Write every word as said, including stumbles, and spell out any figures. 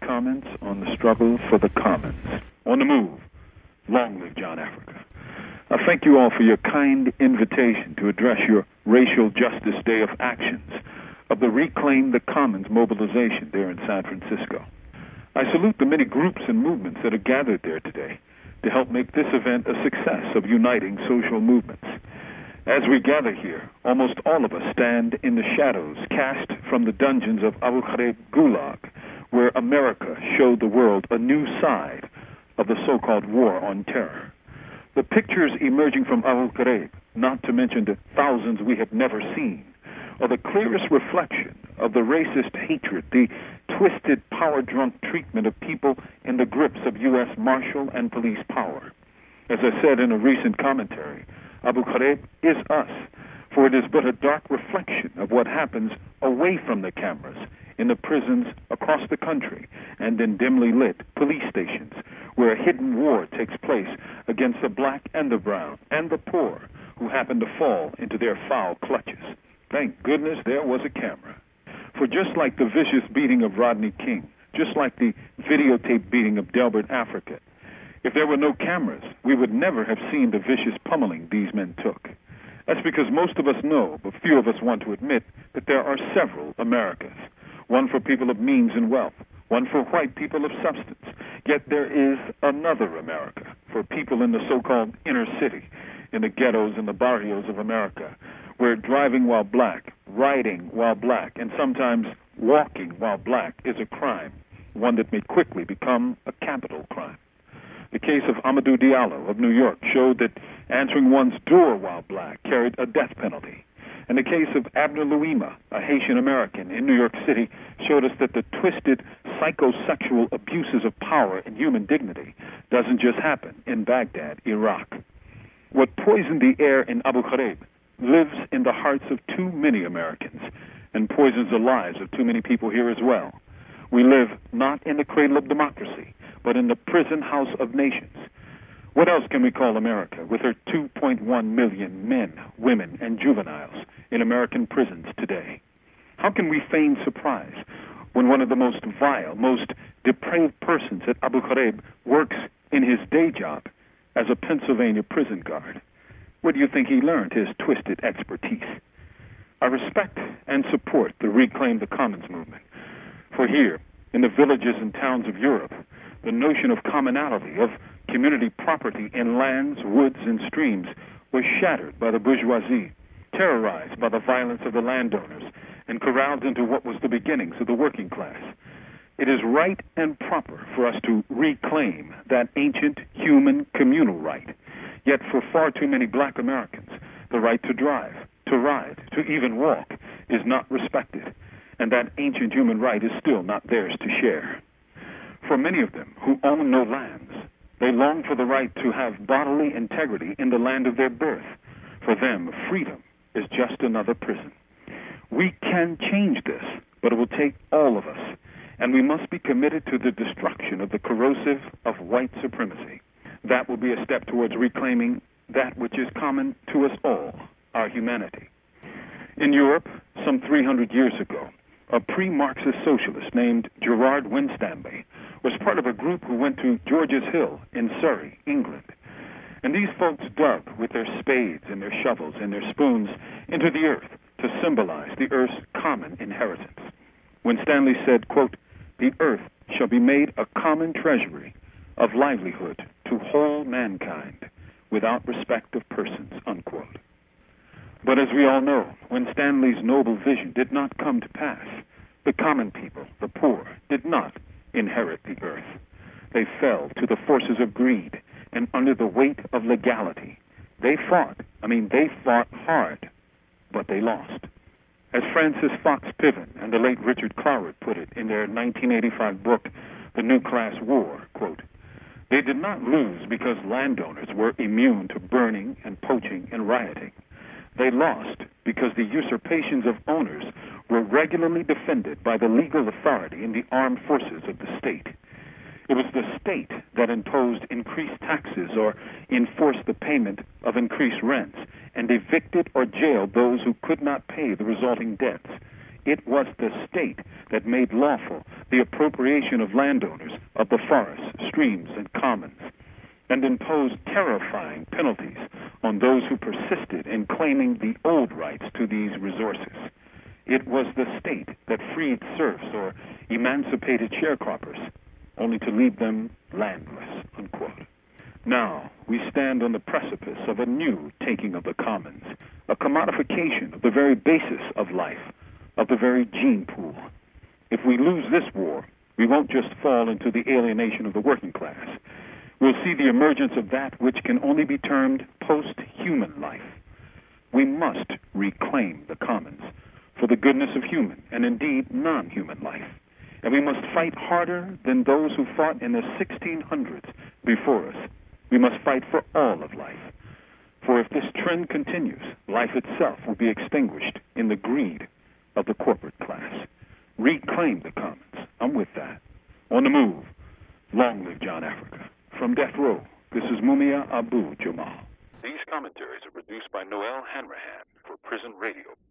comments on the struggle for the commons. On the move, long live John Africa. I thank you all for your kind invitation to address your Racial Justice Day of actions of the Reclaim the Commons mobilization there in San Francisco. I salute the many groups and movements that are gathered there today to help make this event a success of uniting social movements. As we gather here, almost all of us stand in the shadows cast from the dungeons of Abu Ghraib Gulag, where America showed the world a new side of the so-called war on terror. The pictures emerging from Abu Ghraib, not to mention the thousands we have never seen, are the clearest reflection of the racist hatred, the twisted, power-drunk treatment of people in the grips of U S Marshal and police power. As I said in a recent commentary, Abu Ghraib is us, for it is but a dark reflection of what happens away from the cameras in the prisons across the country and in dimly lit police stations where a hidden war takes place against the black and the brown and the poor who happen to fall into their foul clutches. Thank goodness there was a camera. For just like the vicious beating of Rodney King, just like the videotape beating of Delbert Africa, if there were no cameras, we would never have seen the vicious pummeling these men took. That's because most of us know, but few of us want to admit, that there are several Americas. One for people of means and wealth, one for white people of substance. Yet there is another America for people in the so-called inner city, in the ghettos and the barrios of America, where driving while black, riding while black, and sometimes walking while black is a crime, one that may quickly become a capital crime. The case of Amadou Diallo of New York showed that answering one's door while black carried a death penalty. And the case of Abner Louima, a Haitian American in New York City, showed us that the twisted psychosexual abuses of power and human dignity doesn't just happen in Baghdad, Iraq. What poisoned the air in Abu Ghraib lives in the hearts of too many Americans and poisons the lives of too many people here as well. We live not in the cradle of democracy, but in the prison house of nations. What else can we call America with her two point one million men, women, and juveniles in American prisons today? How can we feign surprise when one of the most vile, most depraved persons at Abu Ghraib works in his day job as a Pennsylvania prison guard? Where do you think he learned his twisted expertise? I respect and support the Reclaim the Commons movement. For here, in the villages and towns of Europe, the notion of commonality, of community property in lands, woods, and streams was shattered by the bourgeoisie, terrorized by the violence of the landowners, and corralled into what was the beginnings of the working class. It is right and proper for us to reclaim that ancient human communal right. Yet for far too many black Americans, the right to drive, to ride, to even walk is not respected, and that ancient human right is still not theirs to share. For many of them who own no lands, they long for the right to have bodily integrity in the land of their birth. For them, freedom is just another prison. We can change this, but it will take all of us, and we must be committed to the destruction of the corrosive of white supremacy. That will be a step towards reclaiming that which is common to us all, our humanity. In Europe, some three hundred years ago, a pre-Marxist socialist named Gerard Winstanley was part of a group who went to George's Hill in Surrey, England. And these folks dug with their spades and their shovels and their spoons into the earth to symbolize the earth's common inheritance. Winstanley said, quote, "The earth shall be made a common treasury of livelihood to whole mankind without respect of persons," unquote. But as we all know, Winstanley's noble vision did not come to pass. The common people, the poor, did not inherit the earth. They fell to the forces of greed and under the weight of legality. They fought, I mean, they fought hard, but they lost. As Francis Fox Piven and the late Richard Cloward put it in their nineteen eighty-five book, The New Class War, quote, "They did not lose because landowners were immune to burning and poaching and rioting. They lost because the usurpations of owners were regularly defended by the legal authority in the armed forces of the state. It was the state that imposed increased taxes or enforced the payment of increased rents and evicted or jailed those who could not pay the resulting debts. It was the state that made lawful the appropriation of landowners of the forests, streams, and commons, and imposed terrifying penalties on those who persisted in claiming the old rights to these resources. It was the state that freed serfs or emancipated sharecroppers, only to leave them landless, unquote. Now, we stand on the precipice of a new taking of the commons, a commodification of the very basis of life, of the very gene pool. If we lose this war, we won't just fall into the alienation of the working class. We'll see the emergence of that which can only be termed post-human life. We must reclaim the commons for the goodness of human and indeed non-human life. And we must fight harder than those who fought in the sixteen hundreds before us. We must fight for all of life. For if this trend continues, life itself will be extinguished in the greed of the corporate class. Reclaim the commons. I'm with that. On the move. Long live John Africa. From Death Row, this is Mumia Abu Jamal. These commentaries are produced by Noel Hanrahan for Prison Radio.